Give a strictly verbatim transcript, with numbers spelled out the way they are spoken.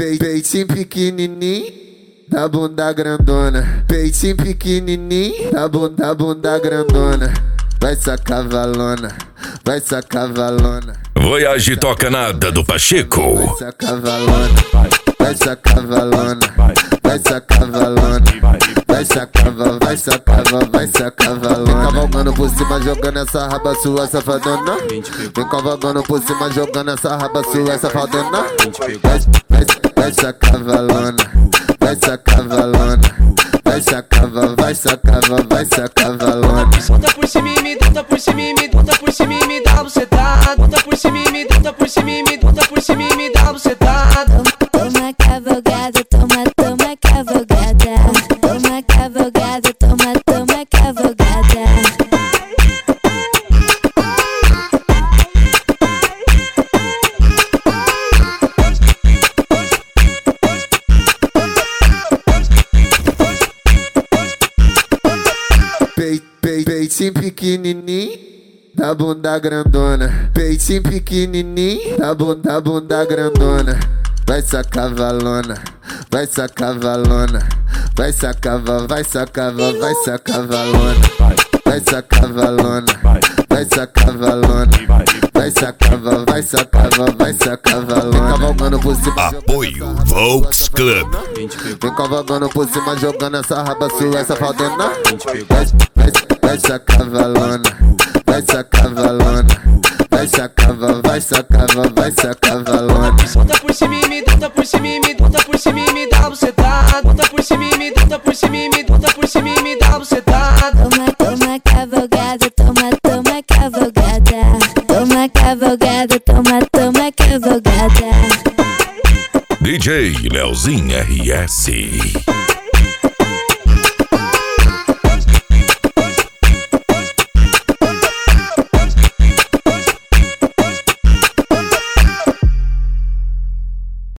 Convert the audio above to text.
Pe- Peitinho pequenininho, da bunda grandona. Peitinho pequenininho, da bunda, da bunda grandona. Vai sacar valona, vai sacar valona. Voyage toca nada do Pacheco. Vai sacar valona, vai sacar valona, vai sacar valona. Vai sacar, vai sacar, vai sacar valona. Vem cavalgando por cima, jogando essa raba sua, safadona. Vem cavalgando por cima, jogando essa raba sua, safadona. Vai, vai, vai sacar valona, vai sacar valona. Vai sacar, vai sacar, vai sacar valona. Bota por cima e me, bota por cima e me, bota por cima e me dá bucetada. Bota por cima e me, bota por cima e me, bota por cima e me dá bucetada. Toma cavalgada, toma, toma cavalgada. Toma cavalgada, toma, toma cavalgada. Pe- pe- Peitinho pequenininho, da bunda grandona. Peitinho pequenininho, da bunda, da bunda grandona. Vai sacar valona, vai sacar valona. Vai sacar, vai sacar, vai sacar valona. Vai sacar valona, vai sacar valona. Vai sacar, vai sacar, vai sacar valona. Vem cavalgando por cima, Apoio Volks Club. vem cavalgando por cima, jogando essa raba sua, essa faldona. Vai, vai, vai sacar valona, vai sacar valona. Vai sacar, vai sacar, vai sacar valona. Bota por cima e me, bota por cima e me, bota por cima e me dá bucetada. Bota por cima e me, bota por cima e me, bota por cima e me dá bucetada. Toma, toma cavalgada, toma, toma cavalgada. Toma cavalgada, toma, toma cavalgada. D J Leozinho R S.